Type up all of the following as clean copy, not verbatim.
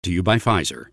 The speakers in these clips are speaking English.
to you by Pfizer.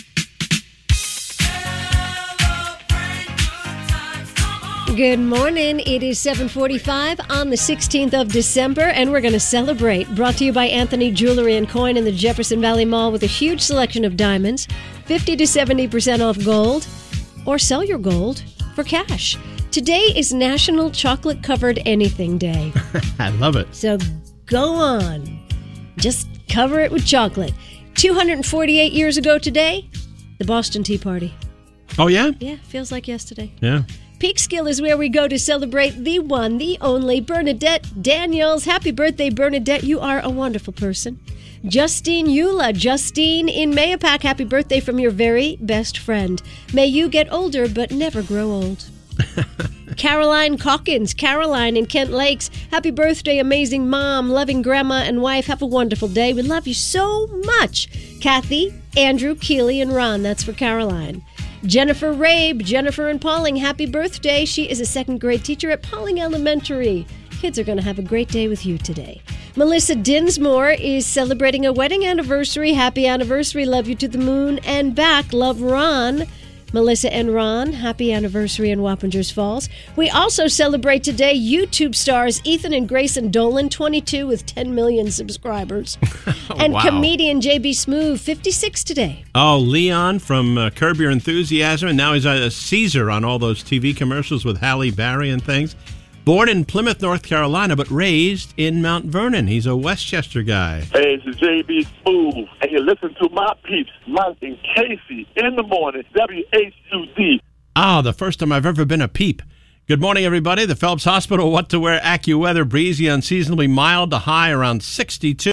Good morning. It is 7:45 on the 16th of December, and we're going to celebrate. Brought to you by Anthony Jewelry and Coin in the Jefferson Valley Mall with a huge selection of diamonds, 50 to 70% off gold, or sell your gold for cash. Today is National Chocolate Covered Anything Day. I love it. So go on. Just cover it with chocolate. 248 years ago today, the Boston Tea Party. Oh, yeah? Yeah, feels like yesterday. Yeah. Peekskill is where we go to celebrate the one, the only Bernadette Daniels. Happy birthday, Bernadette. You are a wonderful person. Justine Eula. Justine in Mayapack. Happy birthday from your very best friend. May you get older but never grow old. Caroline Calkins. Caroline in Kent Lakes. Happy birthday, amazing mom, loving grandma and wife. Have a wonderful day. We love you so much. Kathy, Andrew, Keely, and Ron. That's for Caroline. Jennifer Rabe, Jennifer and Pauling, happy birthday. She is a second grade teacher at Pauling Elementary. Kids are going to have a great day with you today. Melissa Dinsmore is celebrating a wedding anniversary. Happy anniversary. Love you to the moon and back. Love, Ron. Melissa and Ron, happy anniversary in Wappingers Falls. We also celebrate today YouTube stars Ethan and Grayson Dolan, 22 with 10 million subscribers. And wow. Comedian J.B. Smoove, 56 today. Oh, Leon from Curb Your Enthusiasm, and now he's a Caesar on all those TV commercials with Halle Berry and things. Born in Plymouth, North Carolina, but raised in Mount Vernon. He's a Westchester guy. Hey, this is J.B. Smoove, and you listen to my peeps, Mike and Casey, in the morning, WHUD. Ah, the first time I've ever been a peep. Good morning, everybody. The Phelps Hospital What to Wear AccuWeather, breezy, unseasonably mild to high around 62.